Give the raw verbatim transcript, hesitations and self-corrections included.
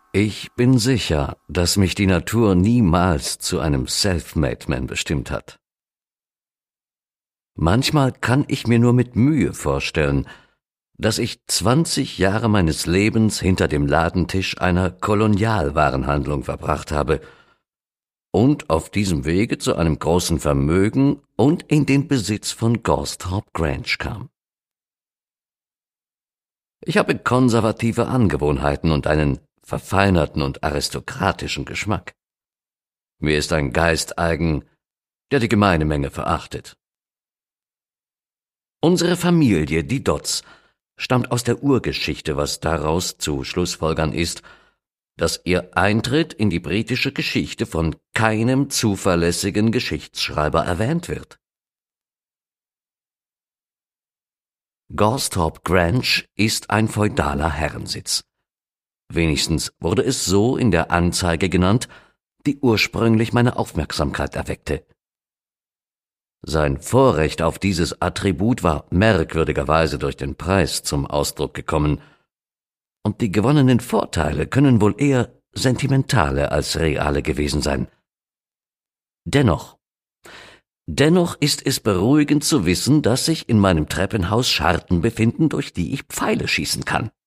Ich bin sicher, dass mich die Natur niemals zu einem Self-Made-Man bestimmt hat. Manchmal kann ich mir nur mit Mühe vorstellen, dass ich zwanzig Jahre meines Lebens hinter dem Ladentisch einer Kolonialwarenhandlung verbracht habe und auf diesem Wege zu einem großen Vermögen und in den Besitz von Gorsthorpe Grange kam. Ich habe konservative Angewohnheiten und einen verfeinerten und aristokratischen Geschmack. Mir ist ein Geist eigen, der die gemeine Menge verachtet. Unsere Familie, die Dodds, stammt aus der Urgeschichte, was daraus zu schlussfolgern ist, dass ihr Eintritt in die britische Geschichte von keinem zuverlässigen Geschichtsschreiber erwähnt wird. Gorsthorpe Grange ist ein feudaler Herrensitz. Wenigstens wurde es so in der Anzeige genannt, die ursprünglich meine Aufmerksamkeit erweckte. Sein Vorrecht auf dieses Attribut war merkwürdigerweise durch den Preis zum Ausdruck gekommen, und die gewonnenen Vorteile können wohl eher sentimentale als reale gewesen sein. Dennoch, dennoch ist es beruhigend zu wissen, dass sich in meinem Treppenhaus Scharten befinden, durch die ich Pfeile schießen kann.